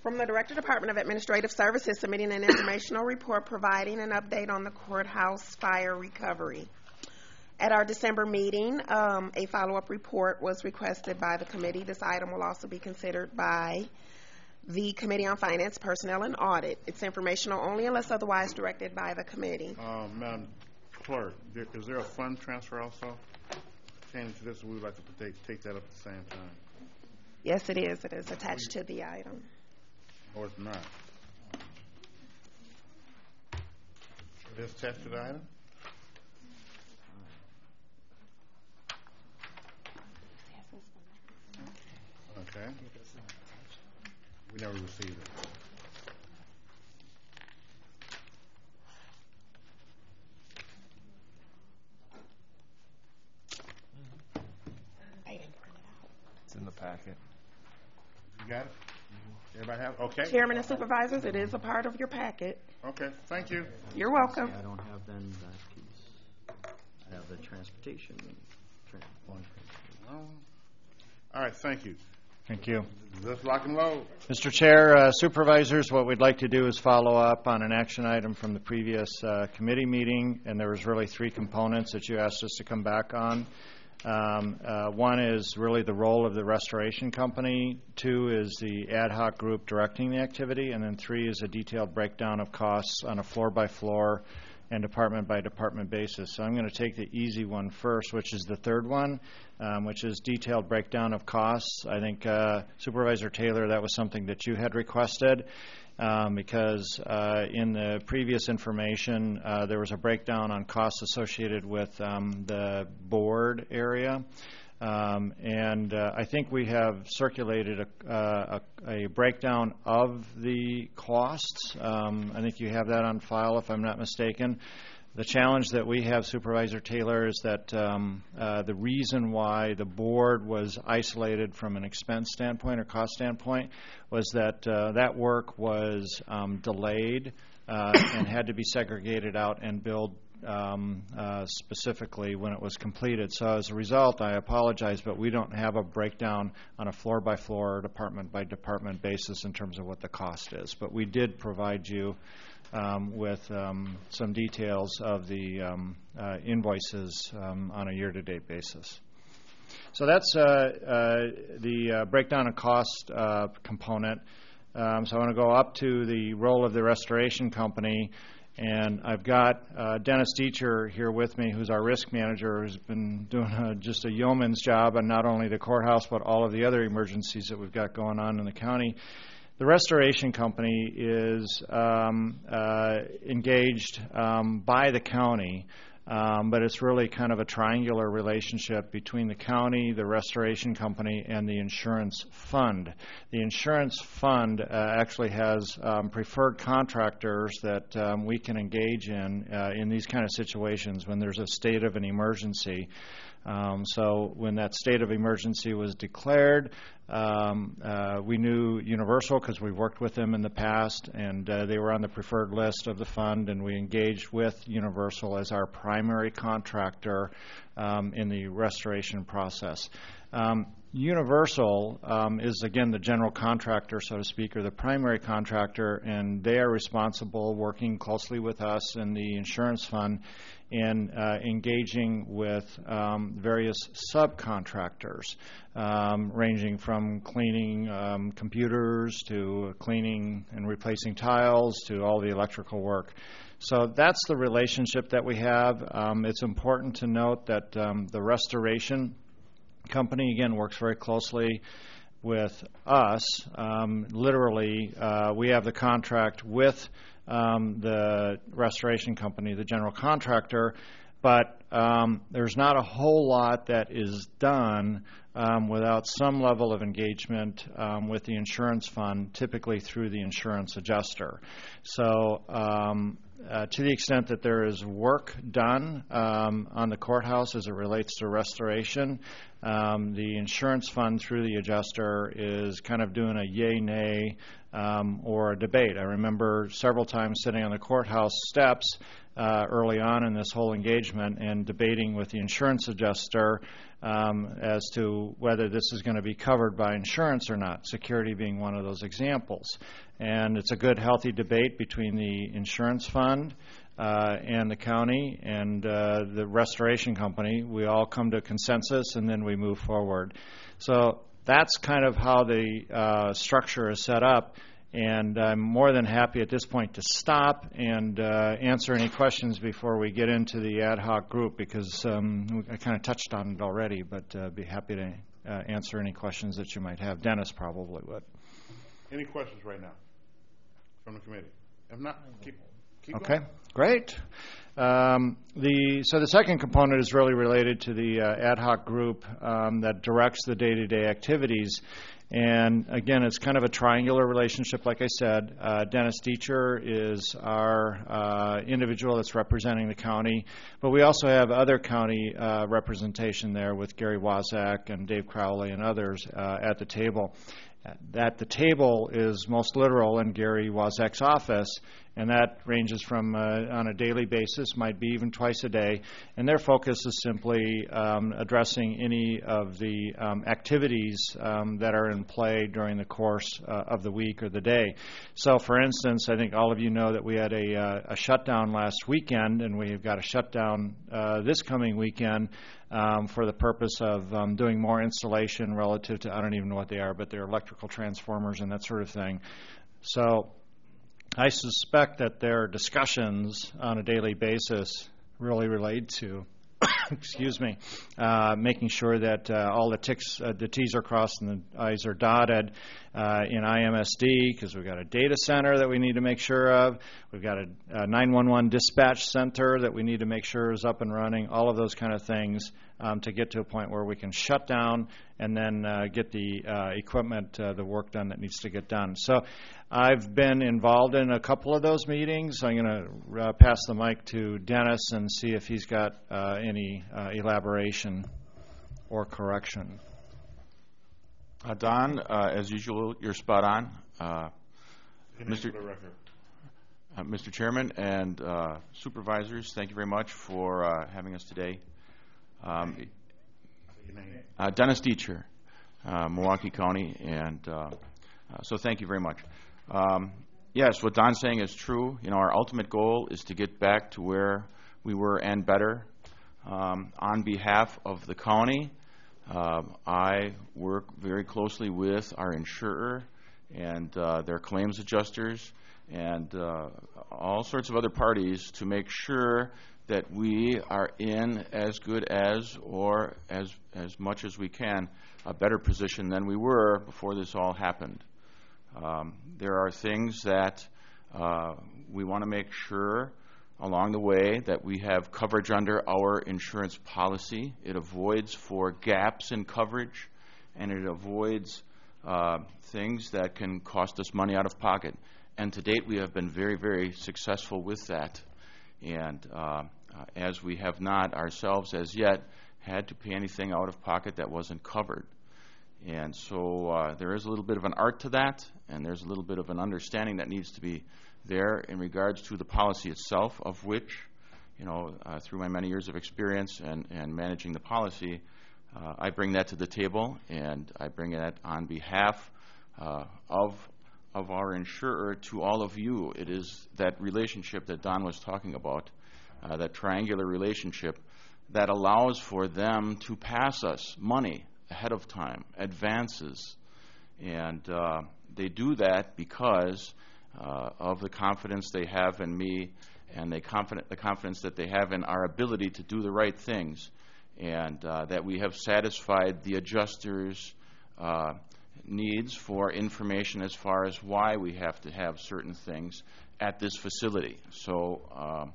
From the Director, Department of Administrative Services, submitting an informational report providing an update on the courthouse fire recovery. At our December meeting, a follow-up report was requested by the committee. This item will also be considered by the Committee on Finance, Personnel, and Audit. It's informational only unless otherwise directed by the committee. Madam Clerk, is there a fund transfer also? Change to this, we would like to take that up at the same time. Yes, it is. It is attached to the item. Or it's not? It is attached to the item? Okay. We never received it. It's in the packet. You got it? Everybody have it? Okay. Chairman and Supervisors, it is a part of your packet. Okay. Thank you. You're welcome. I don't have then that piece. I have the transportation. All right. Thank you. Thank you. Let's lock and load. Mr. Chair, Supervisors, what we'd like to do is follow up on an action item from the previous committee meeting, and there was really three components that you asked us to come back on. One is really the role of the restoration company. Two is the ad hoc group directing the activity. And then three is a detailed breakdown of costs on a floor-by-floor and department-by-department basis. So I'm going to take the easy one first, which is the third one, which is detailed breakdown of costs. I think, Supervisor Taylor, that was something that you had requested. Because in the previous information, there was a breakdown on costs associated with the board area. And I think we have circulated a breakdown of the costs. I think you have that on file, if I'm not mistaken. The challenge that we have, Supervisor Taylor, is that the reason why the board was isolated from an expense standpoint or cost standpoint was that that work was delayed and had to be segregated out and billed specifically when it was completed. So as a result, I apologize, but we don't have a breakdown on a floor-by-floor or department-by-department basis in terms of what the cost is. But we did provide you with some details of the invoices on a year-to-date basis. So that's the breakdown of cost component. So I want to go up to the role of the restoration company, and I've got Dennis Deacher here with me, who's our risk manager, who's been doing just a yeoman's job on not only the courthouse but all of the other emergencies that we've got going on in the county. The restoration company is engaged by the county, but it's really kind of a triangular relationship between the county, the restoration company, and the insurance fund. The insurance fund actually has preferred contractors that we can engage in these kind of situations when there's a state of an emergency. So when that state of emergency was declared, we knew Universal because we worked with them in the past, and they were on the preferred list of the fund, and we engaged with Universal as our primary contractor in the restoration process. Universal is, again, the general contractor, so to speak, or the primary contractor, and they are responsible, working closely with us and the insurance fund, in engaging with various subcontractors, ranging from cleaning computers to cleaning and replacing tiles to all the electrical work. So that's the relationship that we have. It's important to note that the restoration company, again, works very closely with us. Literally, we have the contract with the restoration company, the general contractor, but there's not a whole lot that is done without some level of engagement with the insurance fund, typically through the insurance adjuster. So to the extent that there is work done on the courthouse as it relates to restoration, the insurance fund through the adjuster is kind of doing a yay, nay, or a debate. I remember several times sitting on the courthouse steps early on in this whole engagement and debating with the insurance adjuster as to whether this is going to be covered by insurance or not, security being one of those examples. And it's a good, healthy debate between the insurance fund and the county and the restoration company. We all come to a consensus, and then we move forward. So that's kind of how the structure is set up. And I'm more than happy at this point to stop and answer any questions before we get into the ad hoc group, because I kind of touched on it already, but be happy to answer any questions that you might have. Dennis probably would. Any questions right now from the committee? If not, keep Okay, going. great. So the second component is really related to the ad hoc group that directs the day-to-day activities. And again, it's kind of a triangular relationship, like I said. Dennis Deacher is our individual that's representing the county, but we also have other county representation there with Gary Wazak and Dave Crowley and others at the table. At the table is most literal in Gary Wazak's office, and that ranges from on a daily basis, might be even twice a day, and their focus is simply addressing any of the activities that are in play during the course of the week or the day. So, for instance, I think all of you know that we had a shutdown last weekend, and we've got a shutdown this coming weekend for the purpose of doing more installation relative to, I don't even know what they are, but they're electrical transformers and that sort of thing. So I suspect that their discussions on a daily basis really relate to excuse me, making sure that all the T's are crossed and the I's are dotted in IMSD, because we've got a data center that we need to make sure of. We've got a 911 dispatch center that we need to make sure is up and running, all of those kind of things to get to a point where we can shut down and then get the equipment, the work done that needs to get done. So I've been involved in a couple of those meetings. I'm going to pass the mic to Dennis and see if he's got any elaboration or correction. Don, as usual, you're spot on. Mr. Chairman and supervisors, thank you very much for having us today. Dennis Deacher, Milwaukee County, and so thank you very much. Yes, what Don's saying is true. You know, our ultimate goal is to get back to where we were and better. On behalf of the county, I work very closely with our insurer and their claims adjusters and all sorts of other parties to make sure that we are in as good as, or as much as we can, a better position than we were before this all happened. There are things that we want to make sure along the way that we have coverage under our insurance policy. It avoids for gaps in coverage, and it avoids things that can cost us money out of pocket. And to date, we have been very, very successful with that. And as we have not ourselves as yet had to pay anything out of pocket that wasn't covered. And so there is a little bit of an art to that, and there's a little bit of an understanding that needs to be there in regards to the policy itself, of which, you know, through my many years of experience and managing the policy, I bring that to the table, and I bring that on behalf of our insurer to all of you. It is that relationship that Don was talking about, that triangular relationship that allows for them to pass us money ahead of time, advances, and they do that because of the confidence they have in me and the confidence that they have in our ability to do the right things, and that we have satisfied the adjusters' needs for information as far as why we have to have certain things at this facility. So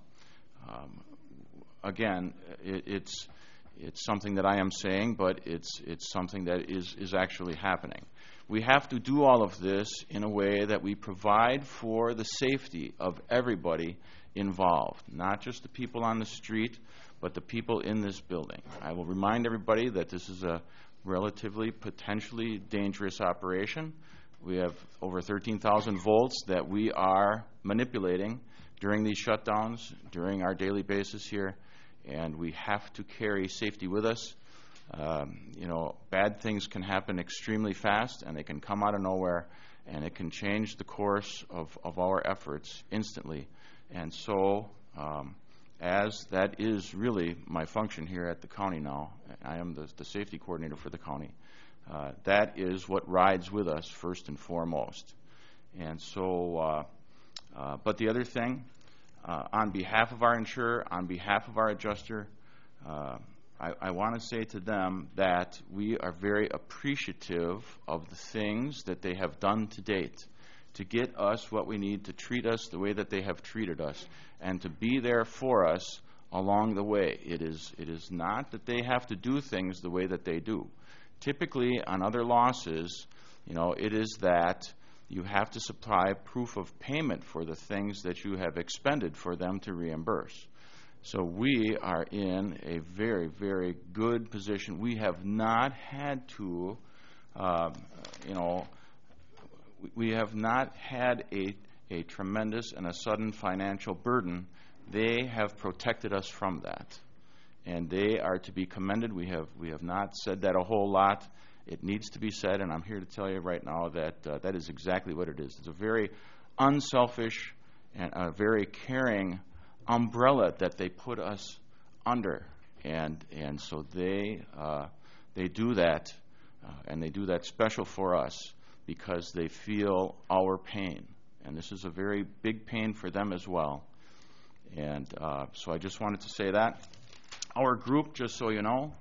again, it's something that I am saying, but it's something that is actually happening. We have to do all of this in a way that we provide for the safety of everybody involved, not just the people on the street, but the people in this building. I will remind everybody that this is a relatively potentially dangerous operation. We have over 13,000 volts that we are manipulating during these shutdowns, during our daily basis here, and we have to carry safety with us. Bad things can happen extremely fast, and they can come out of nowhere, and it can change the course of our efforts instantly. And so, as that is really my function here at the county now, I am the safety coordinator for the county. That is what rides with us first and foremost. And so, but the other thing, on behalf of our insurer, on behalf of our adjuster, I want to say to them that we are very appreciative of the things that they have done to date to get us what we need, to treat us the way that they have treated us, and to be there for us along the way. It is not that they have to do things the way that they do. Typically, on other losses, it is that you have to supply proof of payment for the things that you have expended for them to reimburse. So we are in a very, very good position. We have not had to, we have not had a tremendous and a sudden financial burden. They have protected us from that, and they are to be commended. We have not said that a whole lot. It needs to be said, and I'm here to tell you right now that that is exactly what it is. It's a very unselfish and a very caring umbrella that they put us under, and so they do that, and they do that special for us because they feel our pain, and this is a very big pain for them as well. And so I just wanted to say that. Our group, just so you know,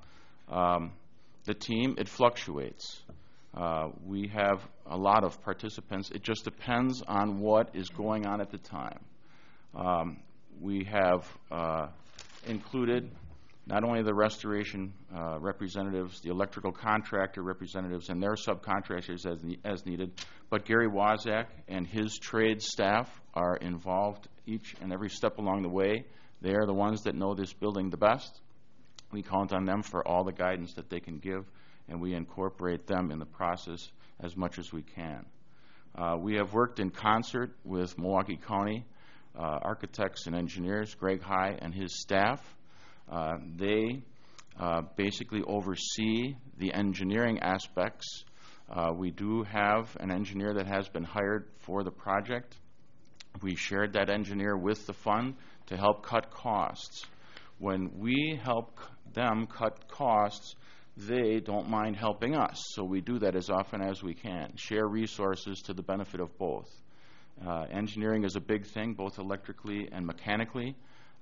the team, it fluctuates. We have a lot of participants. It just depends on what is going on at the time. We have included not only the restoration representatives, the electrical contractor representatives, and their subcontractors as needed, but Gary Wozak and his trade staff are involved each and every step along the way. They are the ones that know this building the best. We count on them for all the guidance that they can give, and we incorporate them in the process as much as we can. We have worked in concert with Milwaukee County architects and engineers, Greg High and his staff. They basically oversee the engineering aspects. We do have an engineer that has been hired for the project. We shared that engineer with the fund to help cut costs. When we help them cut costs, they don't mind helping us. So we do that as often as we can, share resources to the benefit of both. Engineering is a big thing, both electrically and mechanically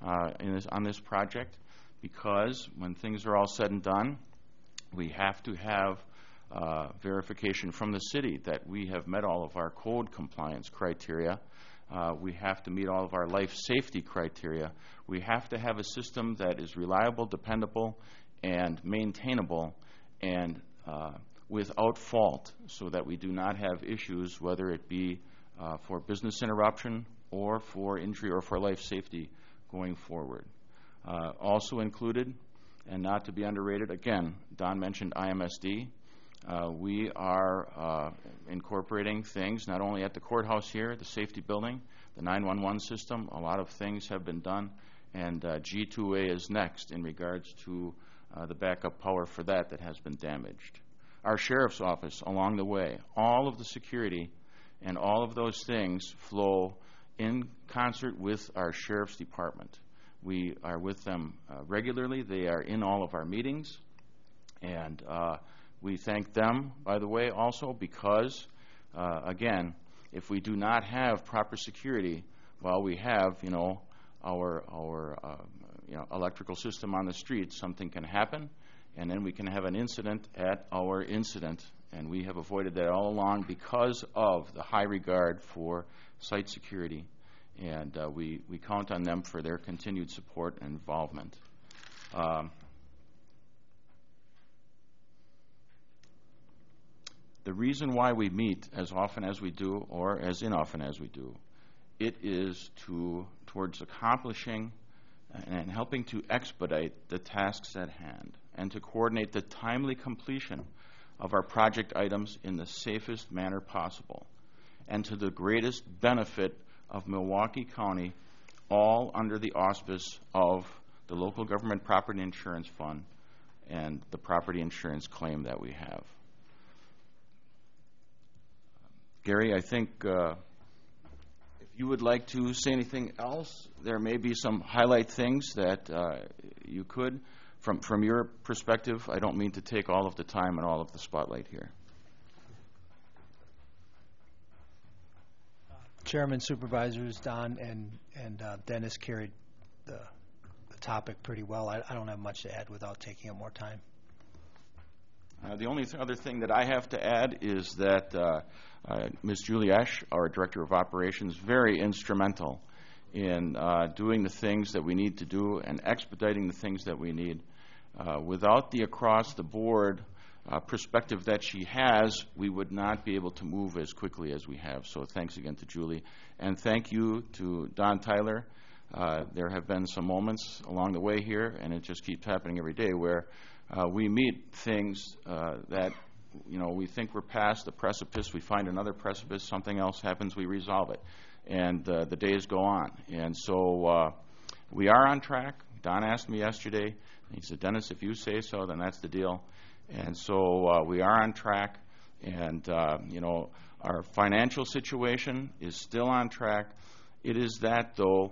on this project, because when things are all said and done, we have to have verification from the city that we have met all of our code compliance criteria. We have to meet all of our life safety criteria. We have to have a system that is reliable, dependable, and maintainable, and without fault, so that we do not have issues, whether it be for business interruption or for injury or for life safety going forward. Also included, and not to be underrated, again, Don mentioned IMSD. We are incorporating things not only at the courthouse here, the safety building, the 911 system. A lot of things have been done, and G2A is next in regards to the backup power for that has been damaged. Our sheriff's office along the way, all of the security and all of those things flow in concert with our sheriff's department. We are with them regularly. They are in all of our meetings, and we thank them, by the way, also because, again, if we do not have proper security, while we have, our electrical system on the street, something can happen, and then we can have an incident at our incident, and we have avoided that all along because of the high regard for site security, and we count on them for their continued support and involvement. The reason why we meet as often as we do, or as inoften as we do, it is towards accomplishing and helping to expedite the tasks at hand and to coordinate the timely completion of our project items in the safest manner possible and to the greatest benefit of Milwaukee County, all under the auspice of the Local Government Property Insurance Fund and the property insurance claim that we have. Gary, I think if you would like to say anything else, there may be some highlight things that you could. From your perspective, I don't mean to take all of the time and all of the spotlight here. Chairman, supervisors, Don and Dennis carried the topic pretty well. I don't have much to add without taking up more time. The only other thing that I have to add is that Ms. Julie Esch, our Director of Operations, very instrumental in doing the things that we need to do and expediting the things that we need. Without the across-the-board perspective that she has, we would not be able to move as quickly as we have. So thanks again to Julie. And thank you to Don Tyler. There have been some moments along the way here, and it just keeps happening every day, where we meet things that we think we're past the precipice. We find another precipice. Something else happens. We resolve it. And the days go on. And so we are on track. Don asked me yesterday. He said, Dennis, if you say so, then that's the deal. And so we are on track. And, our financial situation is still on track. It is that, though,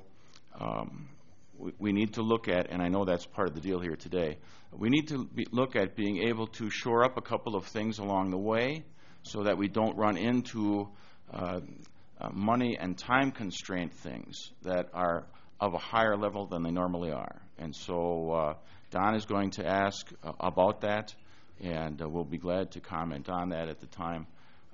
we need to look at, and I know that's part of the deal here today, we need to look at being able to shore up a couple of things along the way so that we don't run into money and time constraint things that are of a higher level than they normally are. And so Don is going to ask about that, and we'll be glad to comment on that at the time.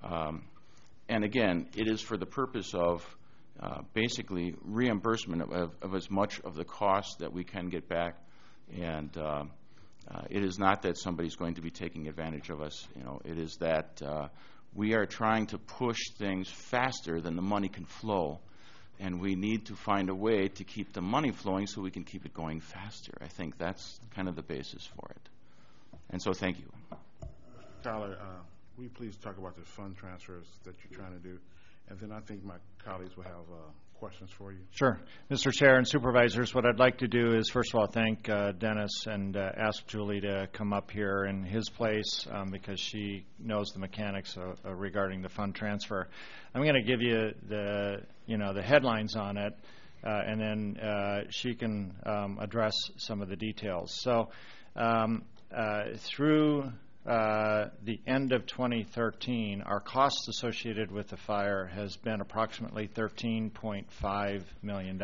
And again, it is for the purpose of basically reimbursement of as much of the cost that we can get back. And it is not that somebody's going to be taking advantage of us. It is that we are trying to push things faster than the money can flow. And we need to find a way to keep the money flowing so we can keep it going faster. I think that's kind of the basis for it. And so thank you. Tyler, will you please talk about the fund transfers that you're trying to do? And then I think my colleagues will have questions for you. Sure. Mr. Chair and Supervisors, what I'd like to do is, first of all, thank Dennis and ask Julie to come up here in his place because she knows the mechanics regarding the fund transfer. I'm going to give you the headlines on it, and then she can address some of the details. So through the end of 2013, our costs associated with the fire has been approximately $13.5 million.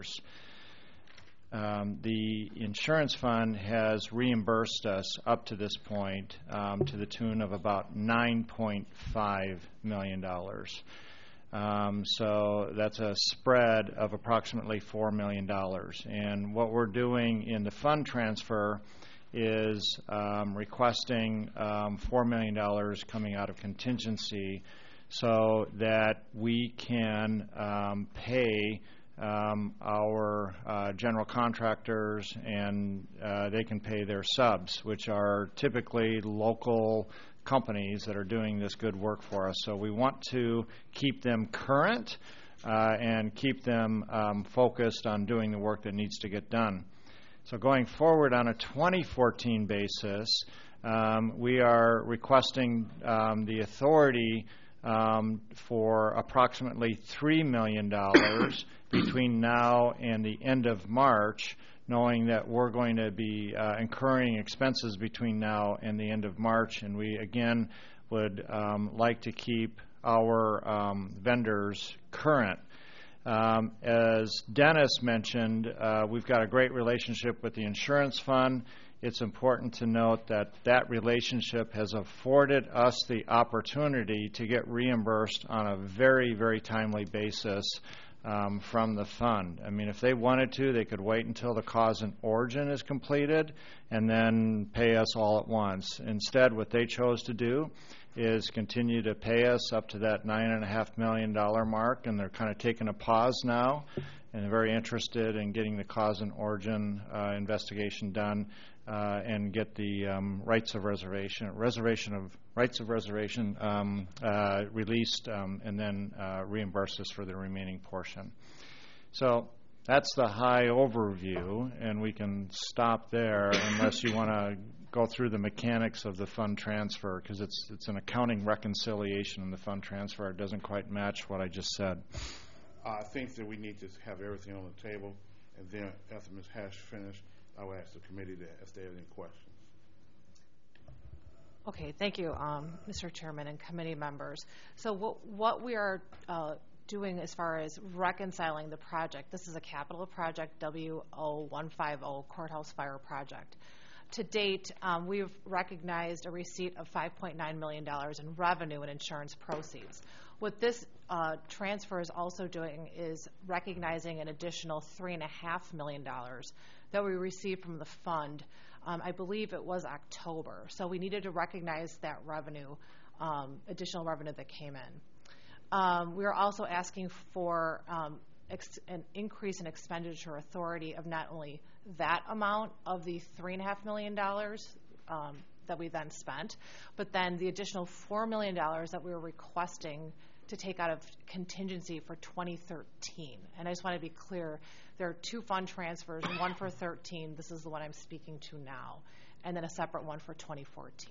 The insurance fund has reimbursed us up to this point to the tune of about $9.5 million. So that's a spread of approximately $4 million. And what we're doing in the fund transfer is requesting $4 million coming out of contingency so that we can pay our general contractors, and they can pay their subs, which are typically local companies that are doing this good work for us. So we want to keep them current and keep them focused on doing the work that needs to get done. So going forward on a 2014 basis, we are requesting the authority for approximately $3 million between now and the end of March, knowing that we're going to be incurring expenses between now and the end of March, and we again would like to keep our vendors current. As Dennis mentioned, we've got a great relationship with the insurance fund. It's important to note that that relationship has afforded us the opportunity to get reimbursed on a very, very timely basis from the fund. I mean, if they wanted to, they could wait until the cause and origin is completed and then pay us all at once. Instead, what they chose to do is continue to pay us up to that $9.5 million mark, and they're kind of taking a pause now. and they're very interested in getting the cause and origin investigation done and get the rights of reservation released, and then reimburse us for the remaining portion. So that's the high overview, and we can stop there unless you want to go through the mechanics of the fund transfer, because it's an accounting reconciliation in the fund transfer. It doesn't quite match what I just said. I think that we need to have everything on the table, and then after Ms. Hash finishes, I will ask the committee if they have any questions. Okay, thank you, Mr. Chairman and committee members. So what we are doing as far as reconciling the project, this is a capital project, W0150 Courthouse Fire Project. To date, we've recognized a receipt of $5.9 million in revenue and insurance proceeds. What this transfer is also doing is recognizing an additional $3.5 million that we received from the fund. I believe it was October. So we needed to recognize that revenue, additional revenue that came in. We are also asking for an increase in expenditure authority of not only that amount of the $3.5 million that we then spent, but then the additional $4 million that we were requesting to take out of contingency for 2013. And I just want to be clear, there are two fund transfers, one for 13, this is the one I'm speaking to now, and then a separate one for 2014.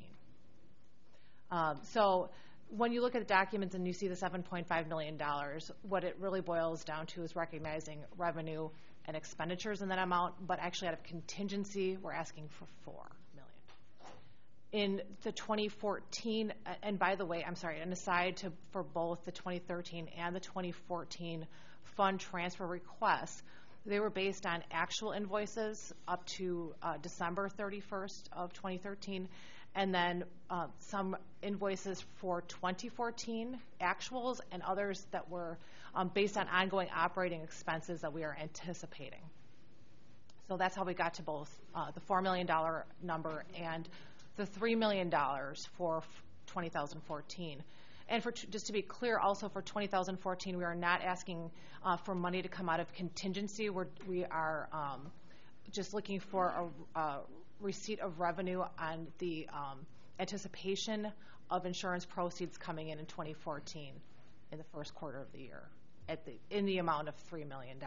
So when you look at the documents and you see the $7.5 million, what it really boils down to is recognizing revenue and expenditures in that amount, but actually out of contingency, we're asking for $4 million. In the 2014, and by the way, I'm sorry, an aside for both the 2013 and the 2014 fund transfer requests, they were based on actual invoices up to December 31st of 2013, and then some invoices for 2014 actuals and others that were based on ongoing operating expenses that we are anticipating. So that's how we got to both the $4 million number and the $3 million for 2014. And just to be clear, also for 2014, we are not asking for money to come out of contingency. We are just looking for a receipt of revenue on the anticipation of insurance proceeds coming in 2014 in the first quarter of the year in the amount of $3 million.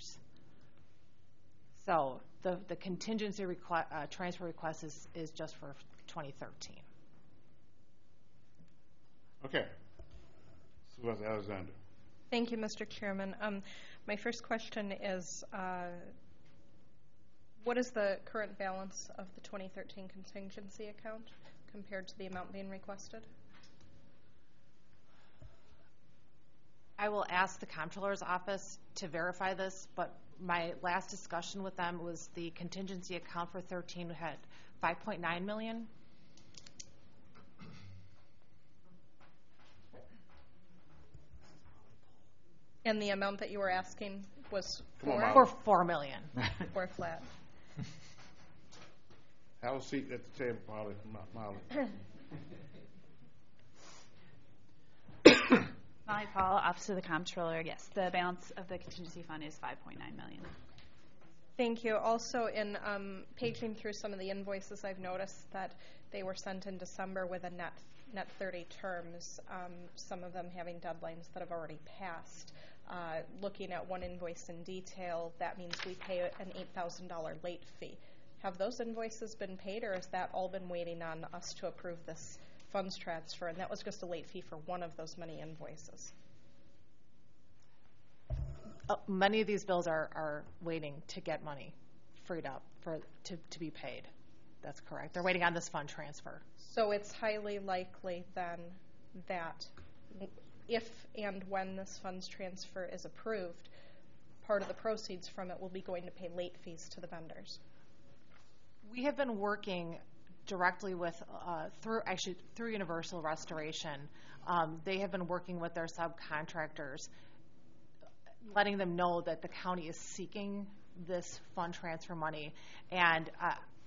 So the contingency transfer request is just for 2013. Okay. Supervisor Alexander. Thank you, Mr. Chairman. My first question is, what is the current balance of the 2013 contingency account compared to the amount being requested? I will ask the comptroller's office to verify this, but my last discussion with them was the contingency account for 13 had $5.9 million. And the amount that you were asking was for $4 million. For flat. Have a seat at the table, Molly. Molly Paul, Office of the Comptroller. Yes, the balance of the contingency fund is $5.9 million. Thank you. Also, in paging through some of the invoices, I've noticed that they were sent in December with a net 30 terms, some of them having deadlines that have already passed. Looking at one invoice in detail, that means we pay an $8,000 late fee. Have those invoices been paid, or has that all been waiting on us to approve this funds transfer? And that was just a late fee for one of those many invoices. Many of these bills are waiting to get money freed up to be paid. That's correct. They're waiting on this fund transfer. So it's highly likely then that if and when this funds transfer is approved, part of the proceeds from it will be going to pay late fees to the vendors. We have been working directly with through Universal Restoration. They have been working with their subcontractors, letting them know that the county is seeking this fund transfer money. And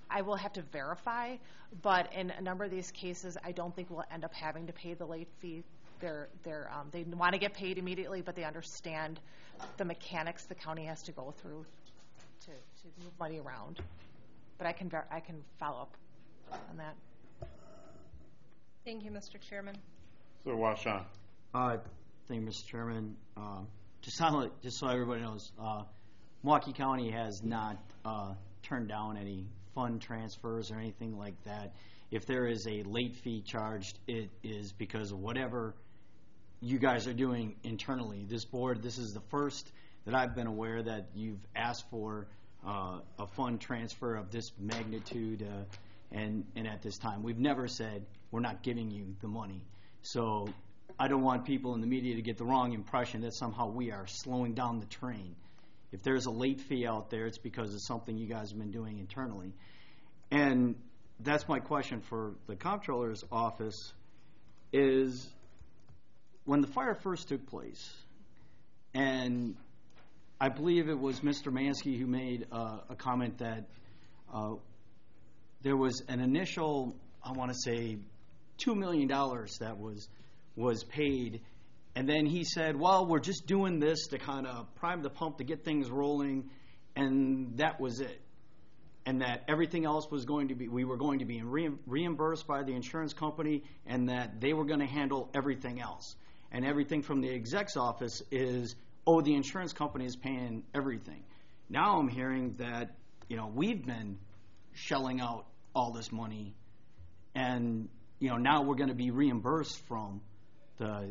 I will have to verify, but in a number of these cases, I don't think we'll end up having to pay the late fee. They want to get paid immediately, but they understand the mechanics the county has to go through to move money around. But I can follow up on that. Thank you, Mr. Chairman. So, Washawn. Thank you, Mr. Chairman. Just so everybody knows, Milwaukee County has not turned down any fund transfers or anything like that. If there is a late fee charged, it is because of whatever you guys are doing internally. This board, this is the first that I've been aware that you've asked for a fund transfer of this magnitude and at this time. We've never said we're not giving you the money. So I don't want people in the media to get the wrong impression that somehow we are slowing down the train. If there's a late fee out there, it's because of something you guys have been doing internally. And that's my question for the comptroller's office is when the fire first took place, and I believe it was Mr. Mansky who made a comment that there was an initial, I want to say, $2 million that was paid, and then he said, well, we're just doing this to kind of prime the pump to get things rolling, and that was it. And that everything else was going to be, we were going to be reimbursed by the insurance company, and that they were going to handle everything else. And everything from the exec's office is, oh, the insurance company is paying everything. Now I'm hearing that, we've been shelling out all this money, and, now we're going to be reimbursed from the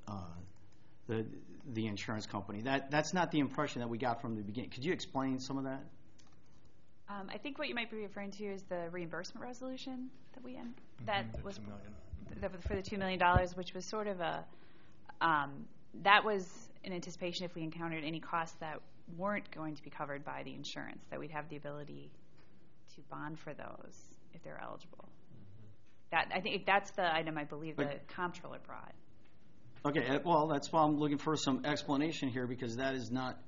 insurance company. That's not the impression that we got from the beginning. Could you explain some of that? I think what you might be referring to is the reimbursement resolution that we in. That was for the $2 million, which was sort of that was in anticipation if we encountered any costs that weren't going to be covered by the insurance, that we'd have the ability to bond for those if they're eligible. I think that's the item I believe the comptroller brought. Okay, well, that's why I'm looking for some explanation here, because that is not,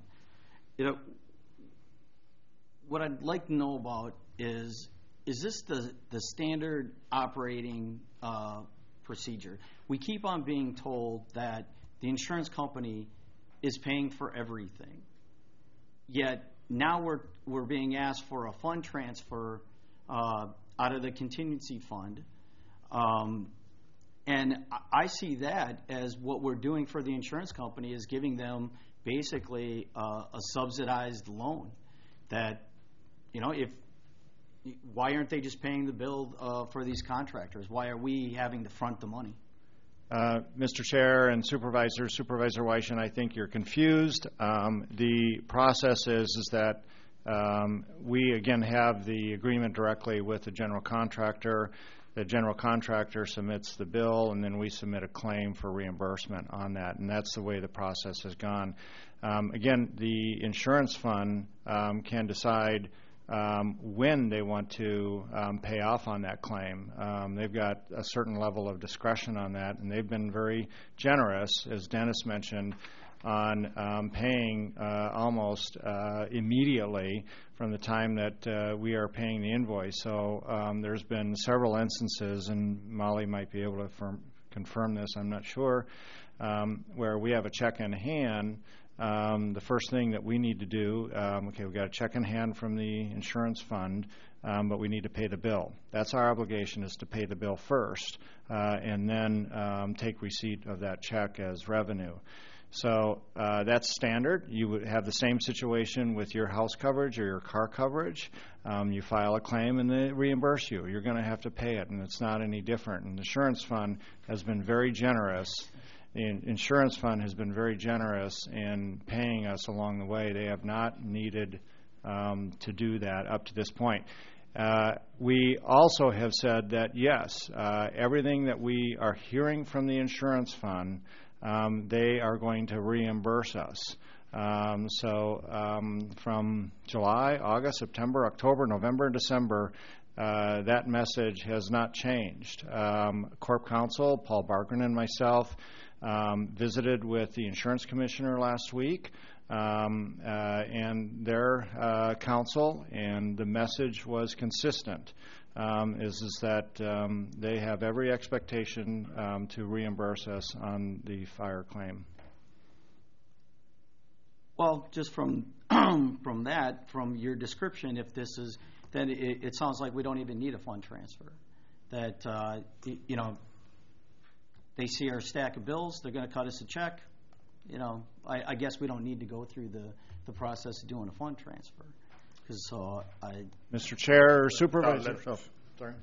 what I'd like to know about is this the standard operating procedure? We keep on being told that the insurance company is paying for everything, yet now we're being asked for a fund transfer out of the contingency fund. And I see that as what we're doing for the insurance company is giving them basically a subsidized loan. That, why aren't they just paying the bill for these contractors? Why are we having to front the money? Mr. Chair and Supervisor Weishan, I think you're confused. The process is that we, again, have the agreement directly with the general contractor. The general contractor submits the bill, and then we submit a claim for reimbursement on that, and that's the way the process has gone. Again, the insurance fund can decide when they want to pay off on that claim. They've got a certain level of discretion on that, and they've been very generous, as Dennis mentioned, on paying almost immediately from the time that we are paying the invoice. So there's been several instances, and Molly might be able to confirm this, I'm not sure, where we have a check in hand. The first thing that we need to do, we've got a check in hand from the insurance fund, but we need to pay the bill. That's our obligation, is to pay the bill first, and then take receipt of that check as revenue. So that's standard. You would have the same situation with your house coverage or your car coverage. You file a claim and they reimburse you. You're going to have to pay it, and it's not any different. And the insurance fund has been very generous. The insurance fund has been very generous in paying us along the way. They have not needed to do that up to this point. We also have said that, yes, everything that we are hearing from the insurance fund, they are going to reimburse us. From July, August, September, October, November, and December, that message has not changed. Corp Counsel, Paul Bargren and myself, visited with the insurance commissioner last week. and their counsel, and the message was consistent, is that they have every expectation to reimburse us on the fire claim. Well, just from that, from your description, if this is, then it sounds like we don't even need a fund transfer. That, you know, they see our stack of bills, they're going to cut us a check. You know, I guess we don't need to go through the process of doing a fund transfer. Mr. Chair or Supervisor? Sorry.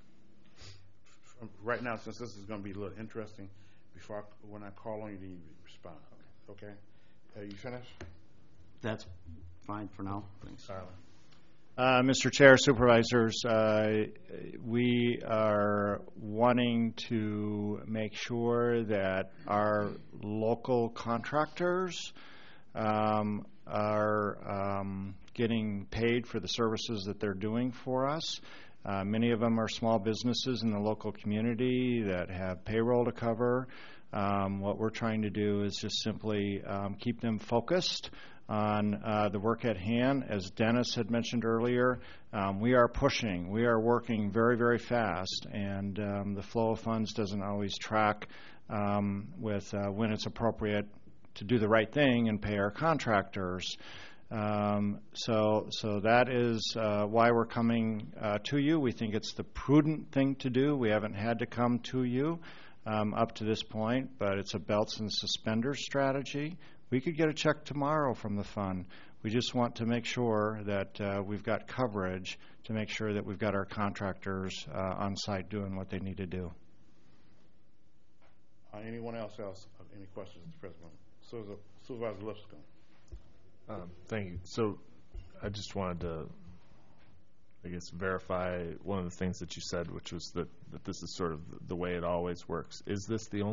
Right now, since this is going to be a little interesting, when I call on you, you respond. Okay? You finished? That's fine for now. Thanks. Mr. Chair, Supervisors, we are wanting to make sure that our local contractors are getting paid for the services that they're doing for us. Many of them are small businesses in the local community that have payroll to cover. What we're trying to do is just simply keep them focused on the work at hand. As Dennis had mentioned earlier, we are pushing. We are working very, very fast, and the flow of funds doesn't always track with when it's appropriate to do the right thing and pay our contractors. So that is why we're coming to you. We think it's the prudent thing to do. We haven't had to come to you up to this point, but it's a belts and suspenders strategy. We could get a check tomorrow from the fund. We just want to make sure that we've got coverage to make sure that we've got our contractors on site doing what they need to do. Anyone else? Any questions at the present moment? Supervisor Lipscomb. Thank you. So I just wanted to, I guess, verify one of the things that you said, which was that this is sort of the way it always works. Is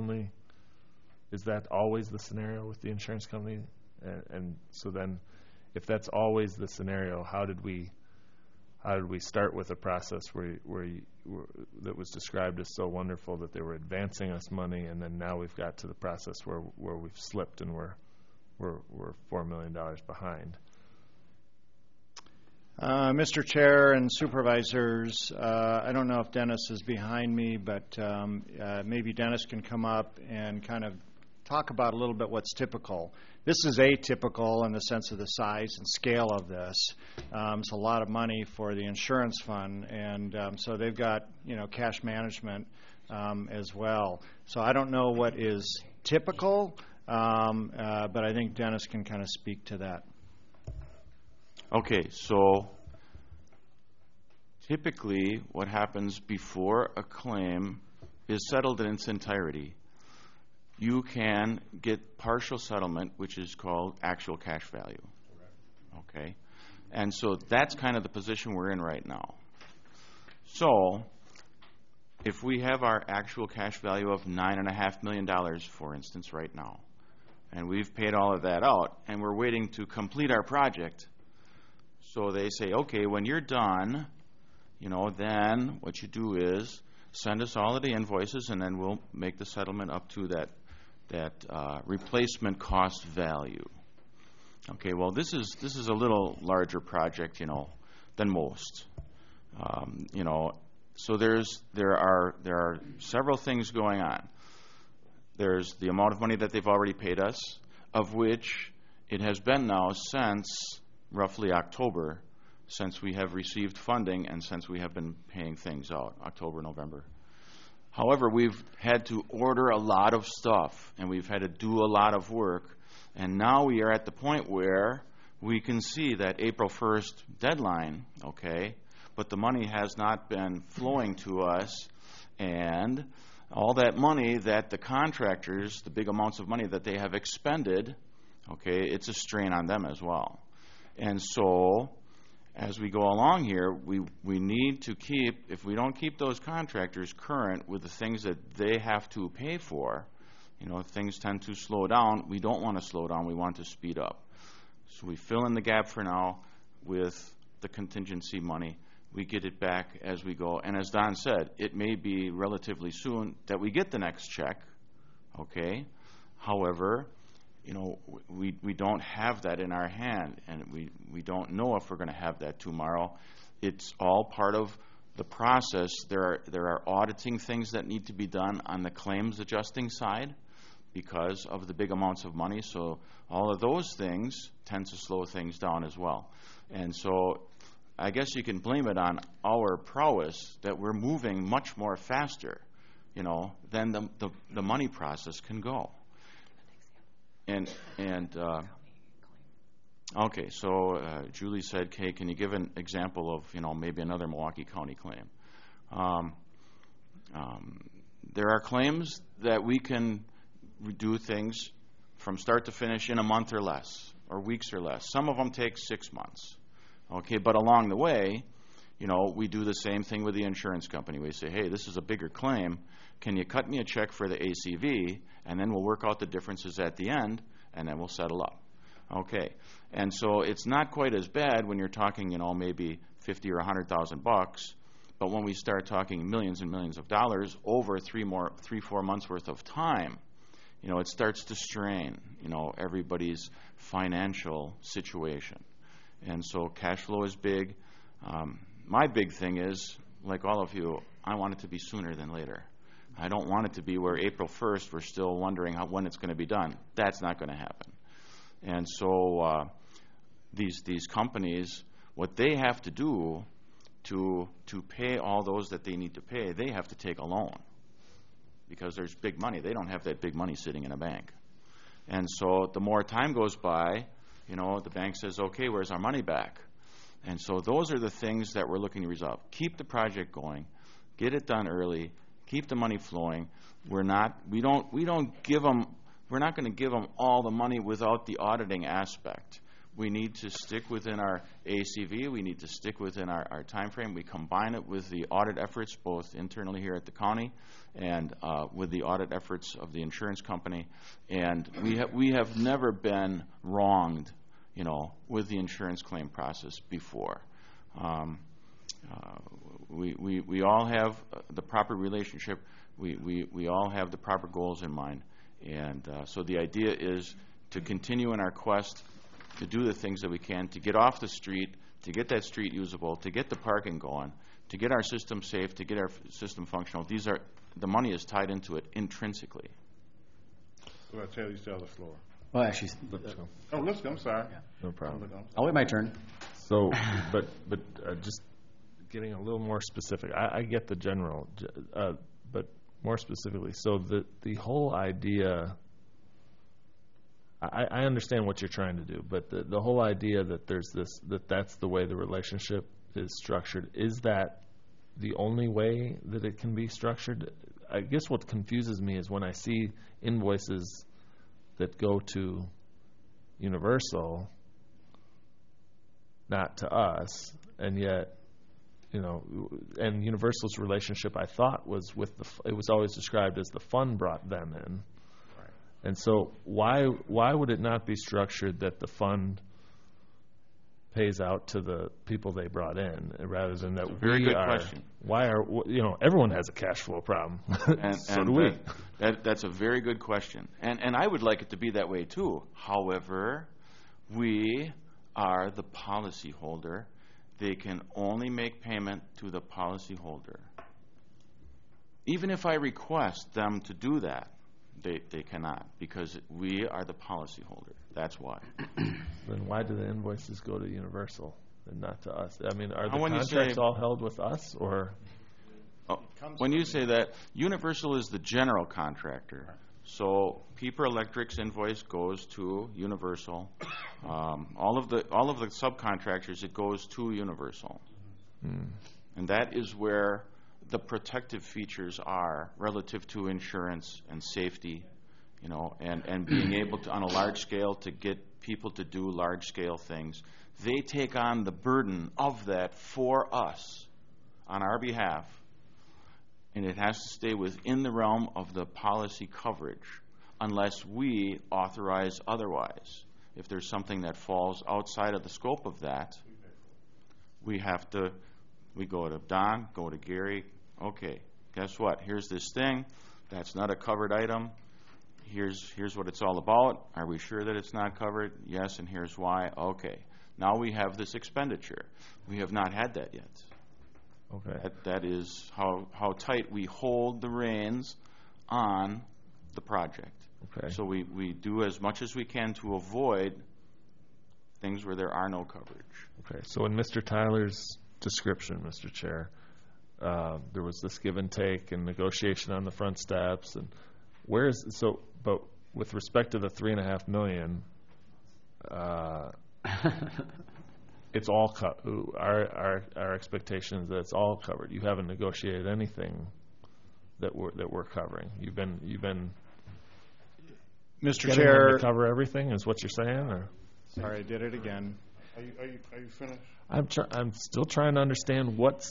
that always the scenario with the insurance company? And so then, if that's always the scenario, how did we start with a process that was described as so wonderful that they were advancing us money, and then now we've got to the process where we've slipped and we're $4 million behind? Mr. Chair and Supervisors, I don't know if Dennis is behind me, but maybe Dennis can come up and kind of talk about a little bit what's typical. This is atypical in the sense of the size and scale of this. It's a lot of money for the insurance fund, and so they've got, cash management as well. So I don't know what is typical, but I think Dennis can kind of speak to that. Okay, so typically what happens before a claim is settled in its entirety. You can get partial settlement, which is called actual cash value. Okay, and so that's kind of the position we're in right now. So if we have our actual cash value of $9.5 million, for instance, right now, and we've paid all of that out, and we're waiting to complete our project, so they say, okay, when you're done, then what you do is send us all of the invoices, and then we'll make the settlement up to that replacement cost value. Okay, well, this is a little larger project, than most. So there are several things going on. There's the amount of money that they've already paid us, of which it has been now since roughly October, since we have received funding and since we have been paying things out, October, November. However, we've had to order a lot of stuff, and we've had to do a lot of work, and now we are at the point where we can see that April 1st deadline, okay, but the money has not been flowing to us, and all that money that the contractors, the big amounts of money that they have expended, okay, it's a strain on them as well. And so, as we go along here, we need to keep, if we don't keep those contractors current with the things that they have to pay for, things tend to slow down. We don't want to slow down. We want to speed up. So we fill in the gap for now with the contingency money. We get it back as we go. And as Don said, it may be relatively soon that we get the next check, okay? However, we don't have that in our hand, and we don't know if we're going to have that tomorrow. It's all part of the process. There are auditing things that need to be done on the claims adjusting side because of the big amounts of money. So all of those things tend to slow things down as well. And so I guess you can blame it on our prowess that we're moving much more faster, than the money process can go. Okay, so Julie said, "Kay, can you give an example of maybe another Milwaukee County claim?" There are claims that we can do things from start to finish in a month or less, or weeks or less. Some of them take 6 months. Okay, but along the way, we do the same thing with the insurance company. We say, "Hey, this is a bigger claim. Can you cut me a check for the ACV, and then we'll work out the differences at the end, and then we'll settle up." Okay, and so it's not quite as bad when you're talking, maybe $50,000 or $100,000, but when we start talking millions and millions of dollars over 3-4 months worth of time, it starts to strain, everybody's financial situation. And so cash flow is big. My big thing is, like all of you, I want it to be sooner than later. I don't want it to be where April 1st we're still wondering when it's going to be done. That's not going to happen. And so these companies, what they have to do to pay all those that they need to pay, they have to take a loan because there's big money. They don't have that big money sitting in a bank. And so the more time goes by, the bank says, "Okay, where's our money back?" And so those are the things that we're looking to resolve. Keep the project going, get it done early, keep the money flowing. We're not going to give them all the money without the auditing aspect. We need to stick within our ACV. We need to stick within our time frame. We combine it with the audit efforts, both internally here at the county and with the audit efforts of the insurance company. And we have never been wronged, with the insurance claim process before. We all have the proper relationship. We all have the proper goals in mind. And so the idea is to continue in our quest to do the things that we can, to get off the street, to get that street usable, to get the parking going, to get our system safe, to get our system functional. The money is tied into it intrinsically. Well, Taylor, you still have the floor. Well, actually, Oh, Lipscomb, I'm sorry. No problem. I'll wait my turn. So, but just getting a little more specific. I get the general, but more specifically, so the whole idea. I understand what you're trying to do, but the whole idea that that's the way the relationship is structured, is that the only way that it can be structured? I guess what confuses me is when I see invoices that go to Universal, not to us, and yet, and Universal's relationship, I thought, was it was always described as the fund brought them in. And so why would it not be structured that the fund pays out to the people they brought in rather than that Very good question. Why are everyone has a cash flow problem. So do we. That's a very good question. And I would like it to be that way too. However, we are the policyholder. They can only make payment to the policyholder. Even if I request them to do that, they cannot, because we are the policyholder. That's why. Then why do the invoices go to Universal and not to us? I mean, are the When you contracts say- all held with us, or? When you say that, Universal is the general contractor. So Pieper Electric's invoice goes to Universal. All of the subcontractors, it goes to Universal. And that is where the protective features are relative to insurance and safety, and being able to, on a large scale, to get people to do large scale things. They take on the burden of that for us on our behalf, and it has to stay within the realm of the policy coverage unless we authorize otherwise. If there's something that falls outside of the scope of that, we go to Don, go to Gary. Okay, guess what? Here's this thing. That's not a covered item. here's what it's all about. Are we sure that it's not covered? Yes, and here's why. Okay. Now we have this expenditure. We have not had that yet. Okay. That is how tight we hold the reins on the project. Okay. So we do as much as we can to avoid things where there are no coverage. Okay. So in Mr. Tyler's description, Mr. Chair, there was this give and take and negotiation on the front steps, and but with respect to the $3.5 million, it's all our expectation is that it's all covered. You haven't negotiated anything that we're covering. You've been Mr. getting Chair, them to cover everything, is what you're saying, or? Sorry, I did it again. Are you finished? I'm still trying to understand what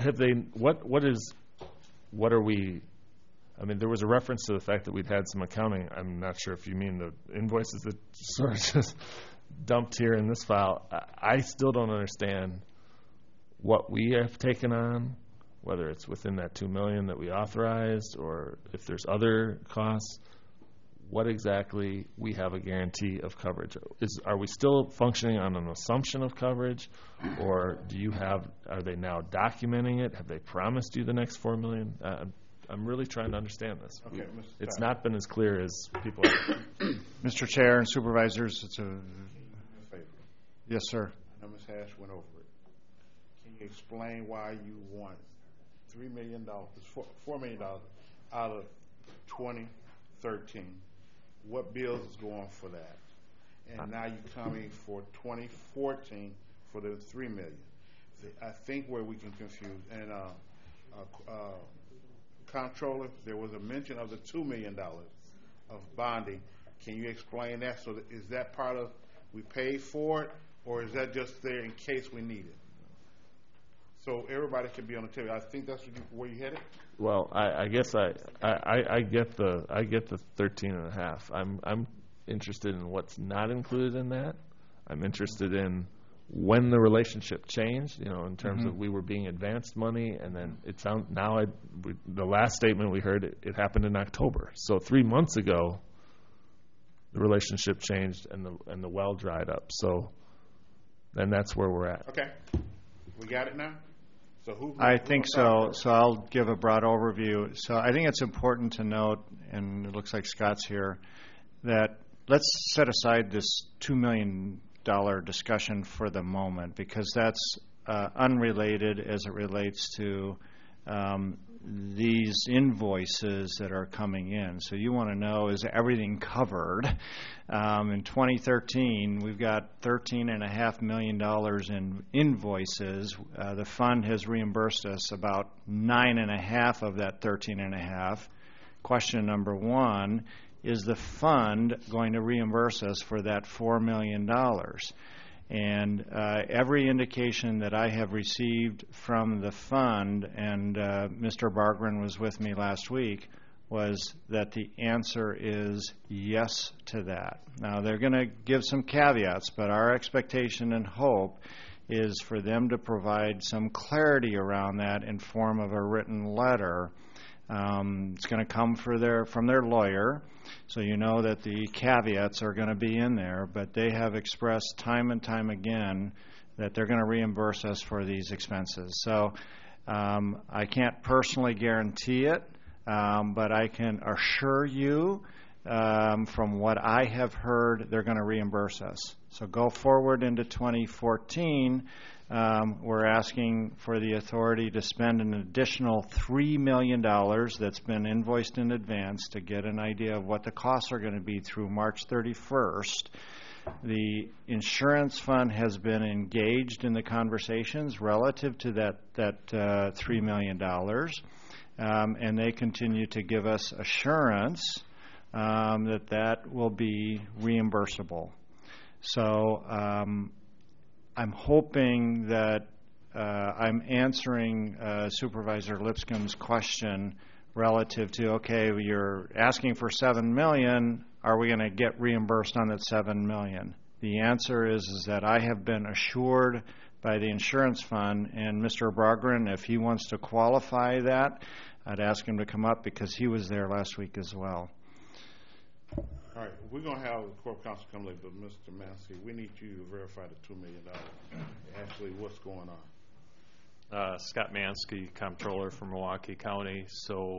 are we. I mean, there was a reference to the fact that we'd had some accounting. I'm not sure if you mean the invoices that sort of just dumped here in this file. I still don't understand what we have taken on, whether it's within that $2 million that we authorized, or if there's other costs. What exactly we have a guarantee of coverage? Are we still functioning on an assumption of coverage, or are they now documenting it? Have they promised you the next $4 million? I'm really trying to understand this. Okay, It's not been as clear as people. Mr. Chair and Supervisors, it's a... Favor. Yes, sir. I know Ms. Hash went over it. Can you explain why you want $3 million, $4 million out of 2013? What bills is going for that? And now you're coming for 2014 for the $3 million. I think where we can confuse, and Comptroller, there was a mention of the $2 million of bonding. Can you explain that? So is that part of we paid for it, or is that just there in case we need it? So everybody can be on the table. I think that's where you headed. Well, I guess I get the 13.5. I'm interested in what's not included in that. I'm interested in when the relationship changed, in terms of we were being advanced money, and then the last statement we heard, it happened in October. So 3 months ago, the relationship changed and the well dried up. So then that's where we're at. Okay, we got it now. So I think so. So I'll give a broad overview. So I think it's important to note, and it looks like Scott's here, that let's set aside this $2 million discussion for the moment, because that's unrelated as it relates to these invoices that are coming in. So you want to know, is everything covered? In 2013, we've got $13.5 million in invoices. The fund has reimbursed us about 9.5 of that 13.5. Question number one, is the fund going to reimburse us for that $4 million? And every indication that I have received from the fund, and Mr. Bargren was with me last week, was that the answer is yes to that. Now, they're going to give some caveats, but our expectation and hope is for them to provide some clarity around that in form of a written letter. It's going to come from their lawyer, so you know that the caveats are going to be in there, but they have expressed time and time again that they're going to reimburse us for these expenses. So I can't personally guarantee it, but I can assure you from what I have heard, they're going to reimburse us. So go forward into 2014. We're asking for the authority to spend an additional $3 million that's been invoiced in advance to get an idea of what the costs are going to be through March 31st. The insurance fund has been engaged in the conversations relative to that $3 million, and they continue to give us assurance that will be reimbursable. So I'm hoping that I'm answering Supervisor Lipscomb's question relative to, okay, you're asking for $7 million. Are we going to get reimbursed on that $7 million? The answer is that I have been assured by the insurance fund, and Mr. Bargren, if he wants to qualify that, I'd ask him to come up because he was there last week as well. All right, we're gonna have the Corp Council come later, but Mr. Mansky, we need you to verify the $2 million. Actually, what's going on? Scott Mansky, Comptroller for Milwaukee County. So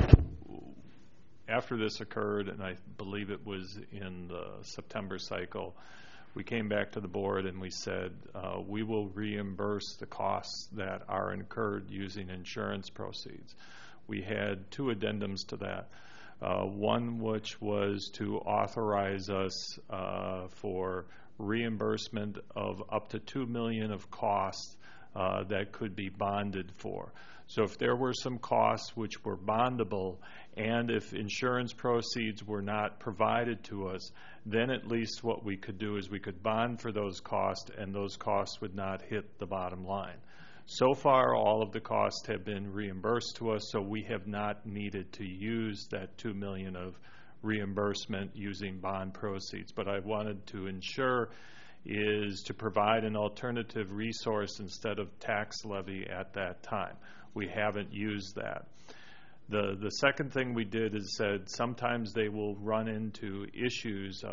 after this occurred, and I believe it was in the September cycle, we came back to the board and we said we will reimburse the costs that are incurred using insurance proceeds. We had two addendums to that. One which was to authorize us for reimbursement of up to $2 million of costs that could be bonded for. So if there were some costs which were bondable, and if insurance proceeds were not provided to us, then at least what we could do is we could bond for those costs, and those costs would not hit the bottom line. So far, all of the costs have been reimbursed to us, so we have not needed to use that $2 million of reimbursement using bond proceeds. But I wanted to ensure is to provide an alternative resource instead of tax levy at that time. We haven't used that. The second thing we did is said sometimes they will run into issues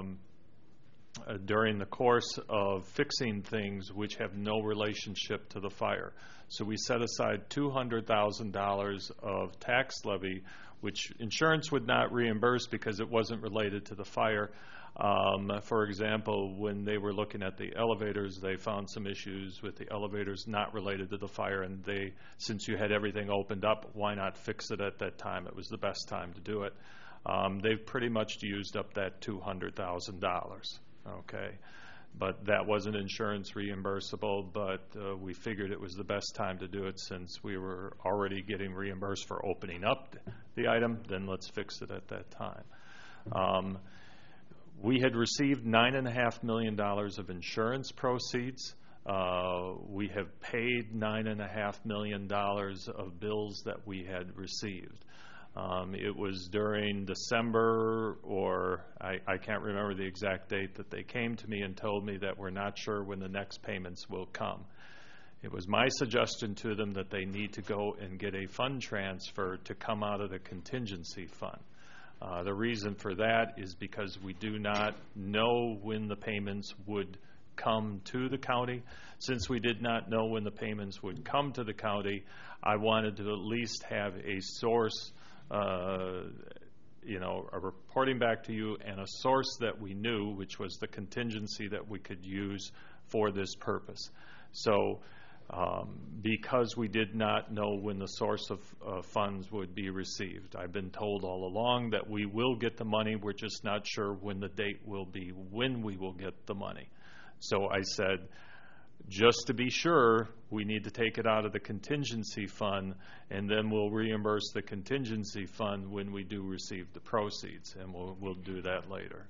during the course of fixing things which have no relationship to the fire. So we set aside $200,000 of tax levy, which insurance would not reimburse because it wasn't related to the fire. For example, when they were looking at the elevators, they found some issues with the elevators not related to the fire, and they, since you had everything opened up, why not fix it at that time? It was the best time to do it. They've pretty much used up that $200,000. Okay, but that wasn't insurance reimbursable, but we figured it was the best time to do it since we were already getting reimbursed for opening up the item, then let's fix it at that time. We had received $9.5 million of insurance proceeds. We have paid $9.5 million of bills that we had received. It was during December, or I can't remember the exact date, that they came to me and told me that we're not sure when the next payments will come. It was my suggestion to them that they need to go and get a fund transfer to come out of the contingency fund. The reason for that is because we do not know when the payments would come to the county. Since we did not know when the payments would come to the county, I wanted to at least have a source, a reporting back to you and a source that we knew, which was the contingency that we could use for this purpose. So because we did not know when the source of funds would be received. I've been told all along that we will get the money, we're just not sure when the date will be when we will get the money. So I said, just to be sure, we need to take it out of the contingency fund, and then we'll reimburse the contingency fund when we do receive the proceeds, and we'll do that later.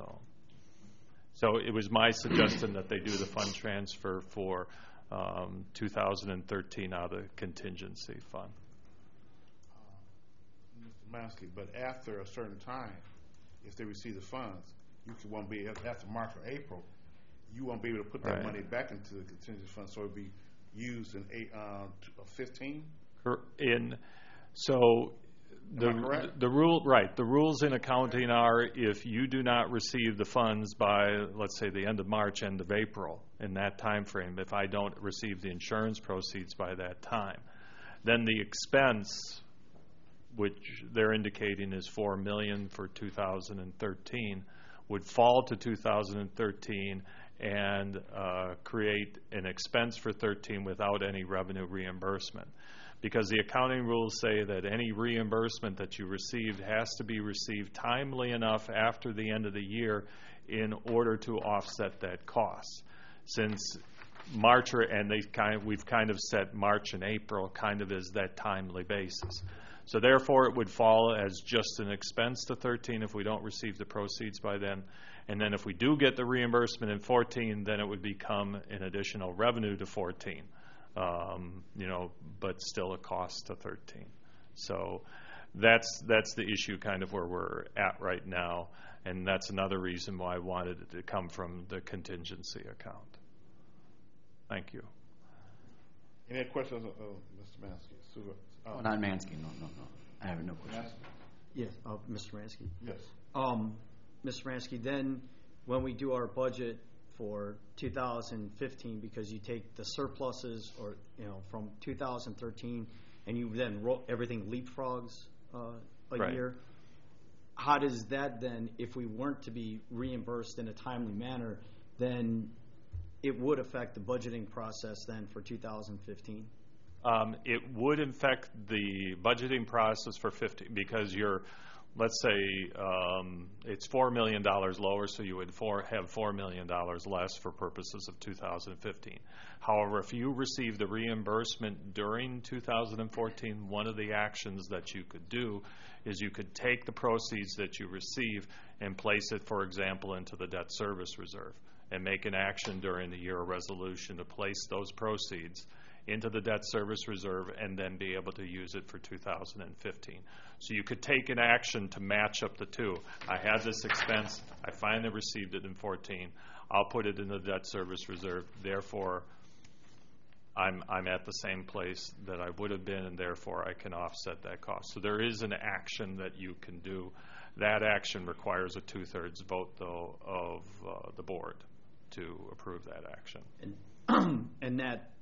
So it was my suggestion that they do the fund transfer for 2013 out of the contingency fund. Mr. Mansky, but after a certain time, if they receive the funds, won't be after March or April. You won't be able to put that money back into the contingency fund, so it'll be used in 15. The rules in accounting are if you do not receive the funds by, let's say, the end of March, end of April, in that time frame, if I don't receive the insurance proceeds by that time, then the expense, which they're indicating is $4 million for 2013, would fall to 2013 and create an expense for 2013 without any revenue reimbursement. Because the accounting rules say that any reimbursement that you received has to be received timely enough after the end of the year in order to offset that cost. Since March, we've kind of set March and April kind of as that timely basis. So therefore, it would fall as just an expense to 2013 if we don't receive the proceeds by then. And then if we do get the reimbursement in 2014, then it would become an additional revenue to 2014. But still a cost to 2013. So that's the issue kind of where we're at right now, and that's another reason why I wanted it to come from the contingency account. Thank you. Any questions, Mr. Mansky? Not Mansky, no. I have no questions. Mansky? Yes, Mr. Mansky. Yes. Mr. Ransky, then when we do our budget for 2015, because you take the surpluses or from 2013 and you then everything leapfrogs a Right. year, how does that then, if we weren't to be reimbursed in a timely manner, then it would affect the budgeting process then for 2015? It would affect the budgeting process for 50 because let's say it's $4 million lower, so you would have $4 million less for purposes of 2015. However, if you receive the reimbursement during 2014, one of the actions that you could do is you could take the proceeds that you receive and place it, for example, into the debt service reserve and make an action during the year, a resolution to place those proceeds into the debt service reserve and then be able to use it for 2015. So you could take an action to match up the two. I had this expense. I finally received it in 14. I'll put it in the debt service reserve. Therefore, I'm at the same place that I would have been, and therefore I can offset that cost. So there is an action that you can do. That action requires a 2/3 vote, though, of the board to approve that action. And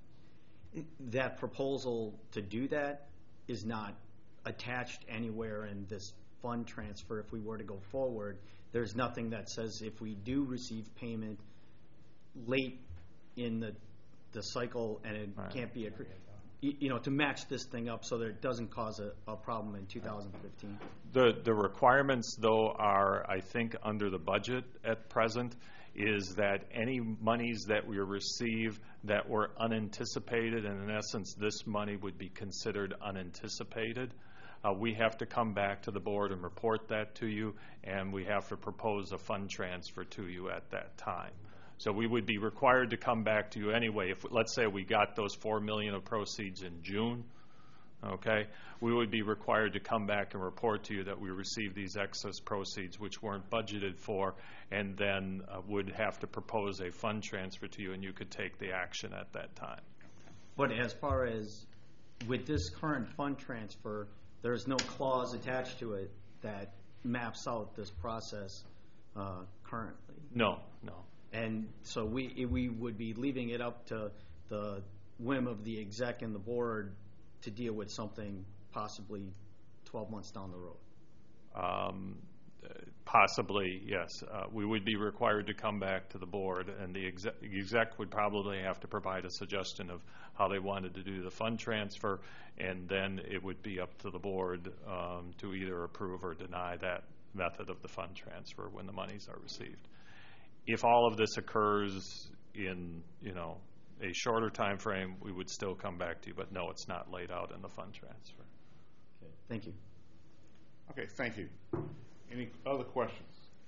that proposal to do that is not attached anywhere in this fund transfer. If we were to go forward, there's nothing that says if we do receive payment late in the cycle and it can't be to match this thing up so that it doesn't cause a problem in 2015. The requirements, though, are, I think, under the budget at present, is that any monies that we receive that were unanticipated, and in essence this money would be considered unanticipated, we have to come back to the board and report that to you, and we have to propose a fund transfer to you at that time. So we would be required to come back to you anyway. If, let's say, we got those $4 million of proceeds in June, okay, we would be required to come back and report to you that we received these excess proceeds which weren't budgeted for, and then would have to propose a fund transfer to you, and you could take the action at that time. But as far as with this current fund transfer, there's no clause attached to it that maps out this process currently? No. And so we would be leaving it up to the whim of the exec and the board to deal with something possibly 12 months down the road? Possibly, yes. We would be required to come back to the board, and the exec would probably have to provide a suggestion of how they wanted to do the fund transfer, and then it would be up to the board to either approve or deny that method of the fund transfer when the monies are received. If all of this occurs in, a shorter time frame, we would still come back to you, but no, it's not laid out in the fund transfer. Okay, thank you. Okay, thank you. Any other questions?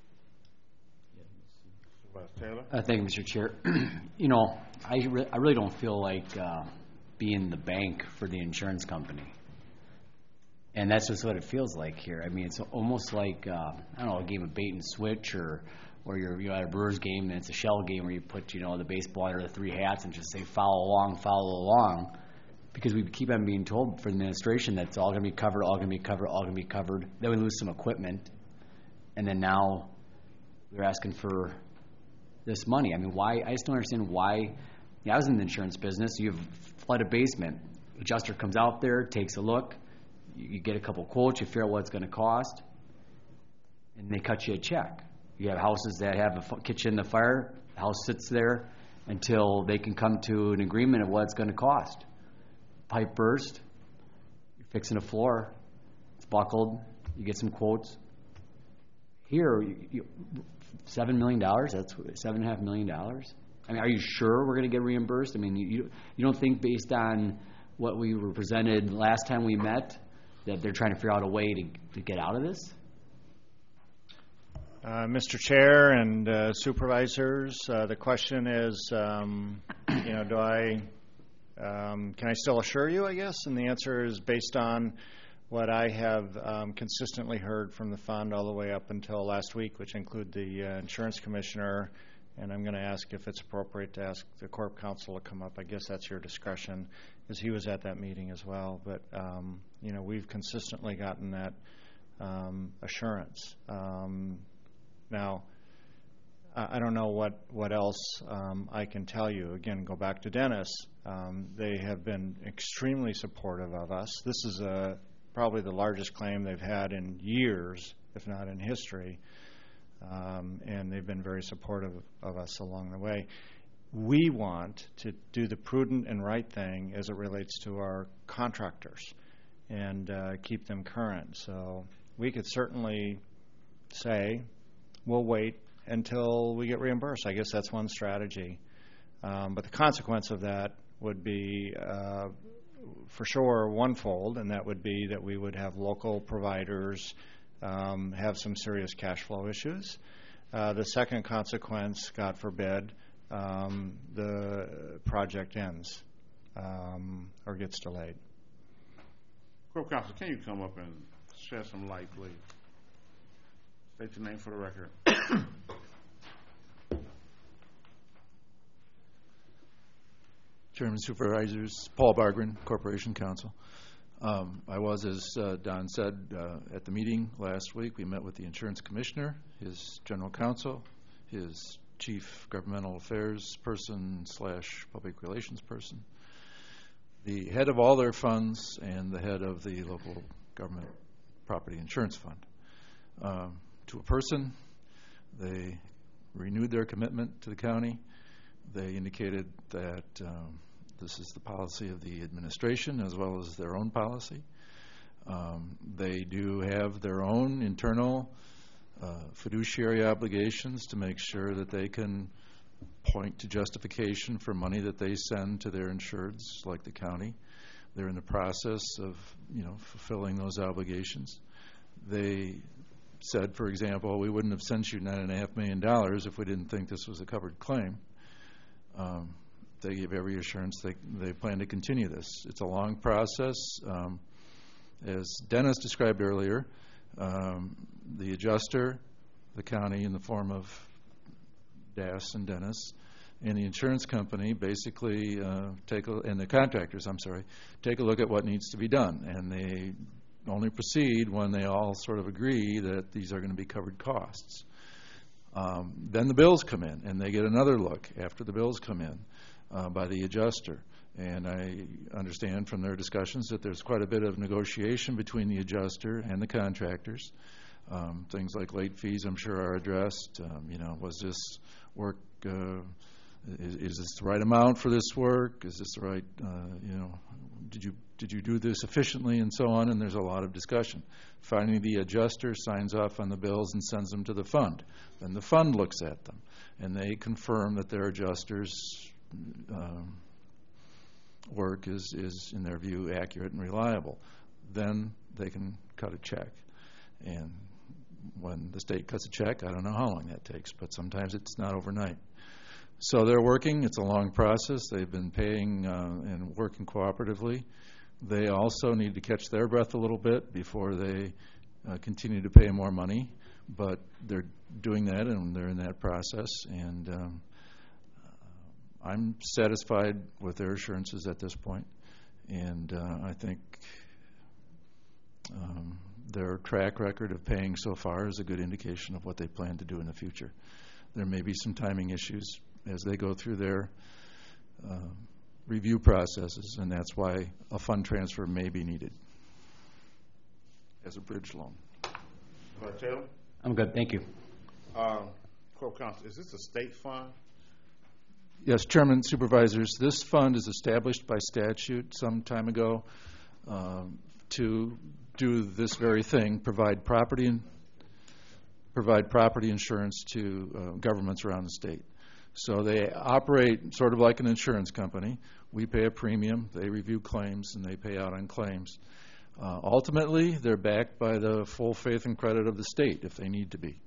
Supervisor Taylor? Thank you, Mr. Chair. I really don't feel like being the bank for the insurance company. And that's just what it feels like here. I mean, it's almost like, a game of bait and switch, or you're at a Brewers game and it's a shell game where you put, the baseball under the three hats and just say, follow along. Because we keep on being told from the administration that it's all going to be covered, all going to be covered, all going to be covered. Then we lose some equipment. And then now they're asking for this money. I mean, why? I just don't understand why. I was in the insurance business. You have flooded basement. Adjuster comes out there, takes a look. You get a couple quotes. You figure out what it's going to cost. And they cut you a check. You have houses that have a kitchen in the fire. The house sits there until they can come to an agreement of what it's going to cost. Pipe burst. You're fixing a floor. It's buckled. You get some quotes. Here, $7 million. That's $7.5 million. I mean, are you sure we're going to get reimbursed? I mean, you don't think based on what we were presented last time we met that they're trying to figure out a way to get out of this? Mr. Chair and supervisors, the question is, can I still assure you, I guess? And the answer is based on what I have consistently heard from the fund all the way up until last week, which include the insurance commissioner, and I'm going to ask if it's appropriate to ask the Corp Counsel to come up. I guess that's your discretion, because he was at that meeting as well. But, we've consistently gotten that assurance. Now, I don't know what else I can tell you. Again, go back to Dennis. They have been extremely supportive of us. This is probably the largest claim they've had in years, if not in history, and they've been very supportive of us along the way. We want to do the prudent and right thing as it relates to our contractors and keep them current. So we could certainly say, we'll wait until we get reimbursed. I guess that's one strategy. But the consequence of that would be, for sure, onefold, and that would be that we would have local providers have some serious cash flow issues. The second consequence, God forbid, the project ends or gets delayed. Corp Counsel, can you come up and shed some light, please? State your name for the record. Chairman, Supervisors, Paul Bargren, Corporation Counsel. I was, as Don said, at the meeting last week. We met with the insurance commissioner, his general counsel, his chief governmental affairs person / public relations person, the head of all their funds, and the head of the local government property insurance fund. To a person, they renewed their commitment to the county. They indicated that this is the policy of the administration as well as their own policy. They do have their own internal fiduciary obligations to make sure that they can point to justification for money that they send to their insureds, like the county. They're in the process of, fulfilling those obligations. They said, for example, we wouldn't have sent you $9.5 million if we didn't think this was a covered claim. They gave every assurance they plan to continue this. It's a long process. As Dennis described earlier, the adjuster, the county in the form of DAS and Dennis, and the insurance company basically and the contractors, take a look at what needs to be done. And they only proceed when they all sort of agree that these are going to be covered costs. Then the bills come in, and they get another look after the bills come in by the adjuster. And I understand from their discussions that there's quite a bit of negotiation between the adjuster and the contractors. Things like late fees, I'm sure, are addressed. Was this work, is this the right amount for this work? Is this the right, did you do this efficiently, and so on? And there's a lot of discussion. Finally, the adjuster signs off on the bills and sends them to the fund. Then the fund looks at them, and they confirm that their adjuster's work is, in their view, accurate and reliable. Then they can cut a check. And when the state cuts a check, I don't know how long that takes, but sometimes it's not overnight. So they're working. It's a long process. They've been paying and working cooperatively. They also need to catch their breath a little bit before they continue to pay more money, but they're doing that, and they're in that process. And I'm satisfied with their assurances at this point, and I think their track record of paying so far is a good indication of what they plan to do in the future. There may be some timing issues as they go through their review processes, and that's why a fund transfer may be needed as a bridge loan. Taylor? I'm good, thank you. Corp Counsel, is this a state fund? Yes, Chairman, Supervisors, this fund is established by statute some time ago to do this very thing, provide property insurance to governments around the state. So they operate sort of like an insurance company. We pay a premium, they review claims, and they pay out on claims. Ultimately, they're backed by the full faith and credit of the state if they need to be.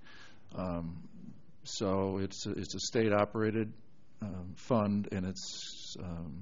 So it's a state-operated fund, and it's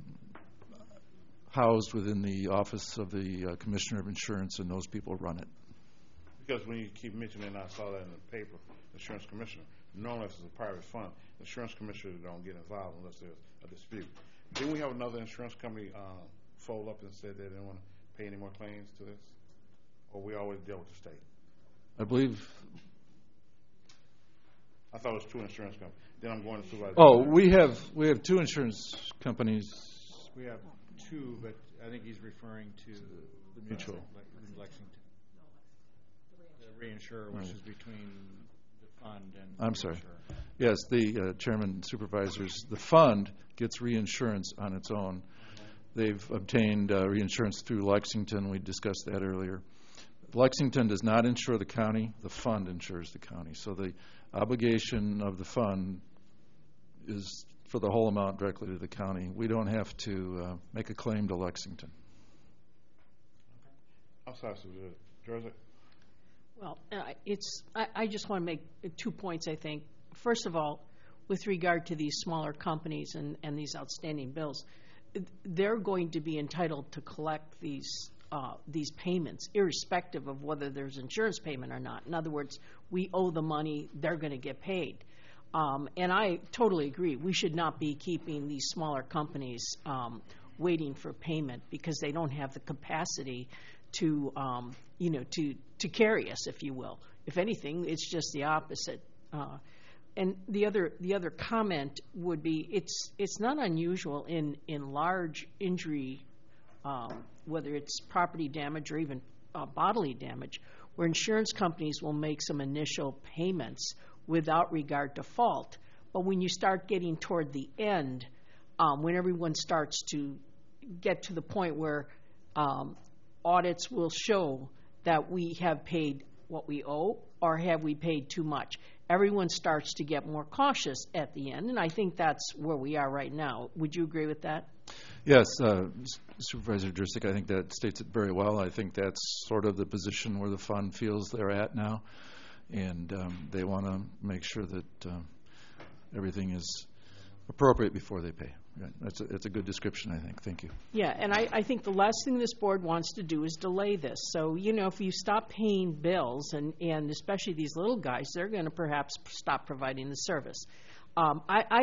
housed within the Office of the Commissioner of Insurance, and those people run it. Because when you keep mentioning, I saw that in the paper, insurance commissioner, normally this is a private fund. The insurance commissioner don't get involved unless there's a dispute. Didn't we have another insurance company fold up and said they didn't want to pay any more claims to this? Or we always deal with the state? I believe I thought it was 2 insurance companies. Then I'm going to supervise. Oh, we have 2 insurance companies. We have 2, but I think he's referring to the mutual. Lexington. The reinsurer, which is between the fund and I'm sorry. Yes, the chairman supervisors, the fund gets reinsurance on its own. They've obtained reinsurance through Lexington. We discussed that earlier. Lexington does not insure the county. The fund insures the county. So the obligation of the fund is for the whole amount directly to the county. We don't have to make a claim to Lexington. I'm sorry, Jersey. Well, I just want to make 2 points, I think. First of all, with regard to these smaller companies and these outstanding bills, they're going to be entitled to collect these payments, irrespective of whether there's insurance payment or not. In other words, we owe the money, they're going to get paid. And I totally agree. We should not be keeping these smaller companies waiting for payment because they don't have the capacity to carry us, if you will. If anything, it's just the opposite. And the other comment would be it's not unusual in large injury, whether it's property damage or even bodily damage, where insurance companies will make some initial payments without regard to fault. But when you start getting toward the end, when everyone starts to get to the point where audits will show that we have paid what we owe or have we paid too much, everyone starts to get more cautious at the end, and I think that's where we are right now. Would you agree with that? Yes, Supervisor Dristic, I think that states it very well. I think that's sort of the position where the fund feels they're at now, and they want to make sure that everything is appropriate before they pay. Right. That's a good description, I think. Thank you. Yeah, and I think the last thing this board wants to do is delay this. So, if you stop paying bills, and especially these little guys, they're going to perhaps stop providing the service. I'm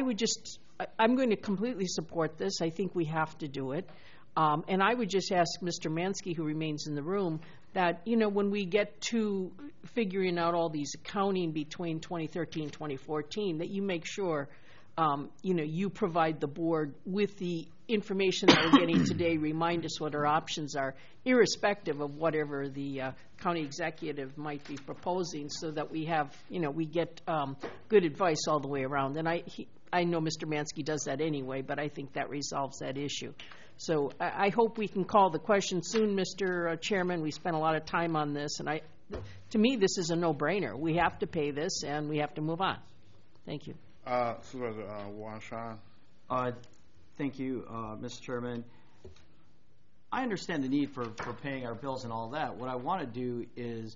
going to completely support this. I think we have to do it. And I would just ask Mr. Mansky, who remains in the room, that, when we get to figuring out all these accounting between 2013 and 2014, that you make sure you provide the board with the information that we're getting today, remind us what our options are, irrespective of whatever the county executive might be proposing, so that we have, we get good advice all the way around. And I know Mr. Mansky does that anyway, but I think that resolves that issue. So I hope we can call the question soon, Mr. Chairman. We spent a lot of time on this, and to me, this is a no-brainer. We have to pay this, and we have to move on. Thank you. Supervisor Warren Shawn. Thank you, Mr. Chairman. I understand the need for paying our bills and all that. What I want to do is,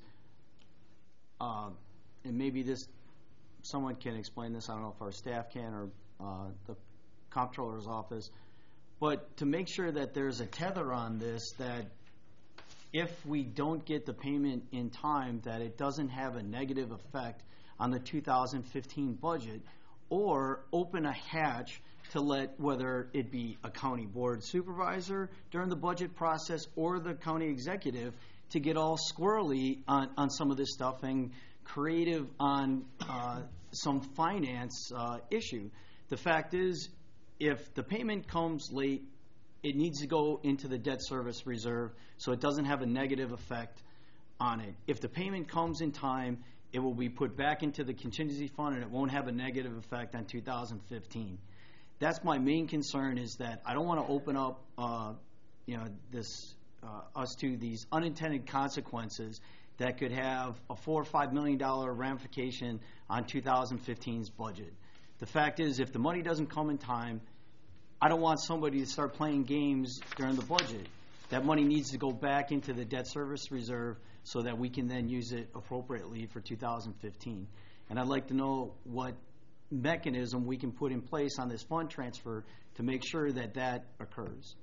and maybe someone can explain this, I don't know if our staff can or the comptroller's office, but to make sure that there's a tether on this, that if we don't get the payment in time, that it doesn't have a negative effect on the 2015 budget, or open a hatch to let, whether it be a county board supervisor during the budget process or the county executive, to get all squirrely on some of this stuff and creative on some finance issue. The fact is, if the payment comes late, it needs to go into the debt service reserve so it doesn't have a negative effect on it. If the payment comes in time, it will be put back into the contingency fund, and it won't have a negative effect on 2015. That's my main concern, is that I don't want to open up us to these unintended consequences that could have a $4 or $5 million ramification on 2015's budget. The fact is, if the money doesn't come in time, I don't want somebody to start playing games during the budget. That money needs to go back into the debt service reserve so that we can then use it appropriately for 2015. And I'd like to know what mechanism we can put in place on this fund transfer to make sure that occurs.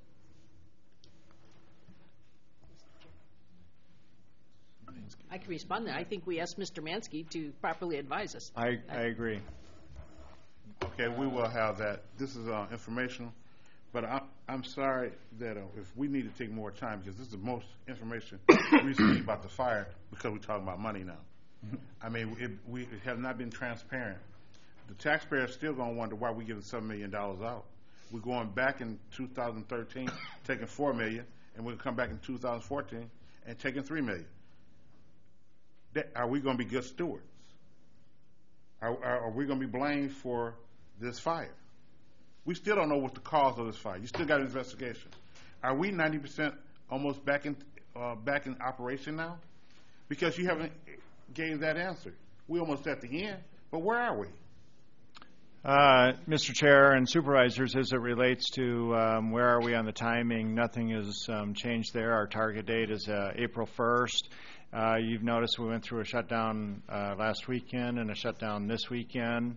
I can respond to that. I think we asked Mr. Mansky to properly advise us. I agree. Okay, we will have that. This is informational, but I'm sorry that if we need to take more time, because this is the most information recently about the fire, because we're talking about money now. I mean, we have not been transparent the taxpayer is still going to wonder why we're giving $7 million out. We're going back in 2013, taking $4 million, and we'll come back in 2014 and taking $3 million. Are we going to be good stewards? Are we going to be blamed for this fire? We still don't know what the cause of this fire. You still got an investigation. Are we 90% almost back in operation now? Because you haven't gave that answer. We're almost at the end, but where are we? Mr. Chair and Supervisors, as it relates to where are we on the timing, nothing has changed there. Our target date is April 1st. You've noticed we went through a shutdown last weekend and a shutdown this weekend.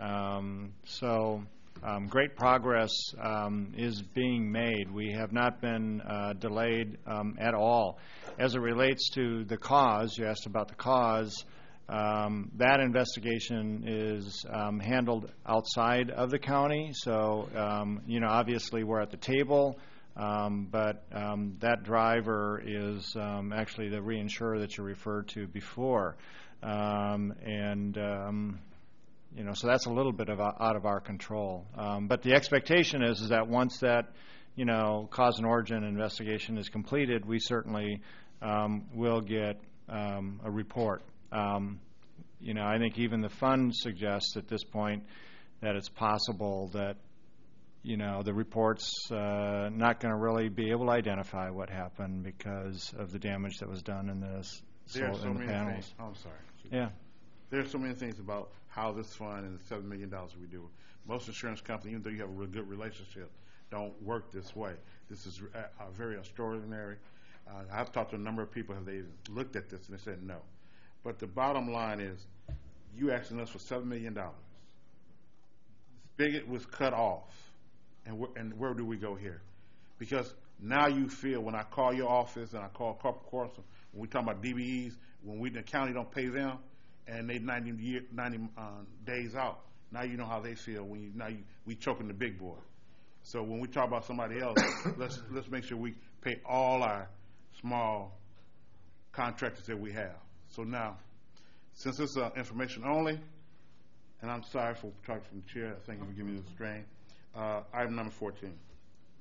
Great progress is being made. We have not been delayed at all. As it relates to the cause, you asked about the cause, that investigation is handled outside of the county. So, obviously we're at the table, but that driver is actually the reinsurer that you referred to before. So that's a little bit out of our control. But the expectation is that once that, cause and origin investigation is completed, we certainly will get a report. I think even the fund suggests at this point that it's possible that, the report's not going to really be able to identify what happened because of the damage that was done in this. There are so many panels. things. I'm sorry. Yeah. There are so many things about how this fund and the $7 million we do. Most insurance companies, even though you have a real good relationship, don't work this way. This is very extraordinary. I've talked to a number of people, have they looked at this and they said no. But the bottom line is, you asking us for $7 million. Spigot was cut off, and where do we go here? Because now you feel when I call your office and I call corporate courts, when we talk about DBEs, when we the county don't pay them, and they 90 days out. Now you know how they feel when we choking the big boy. So when we talk about somebody else, let's make sure we pay all our small contractors that we have. So now, since it's information only, and I'm sorry for talking from the chair, I think you for giving me the strain. Item number 14.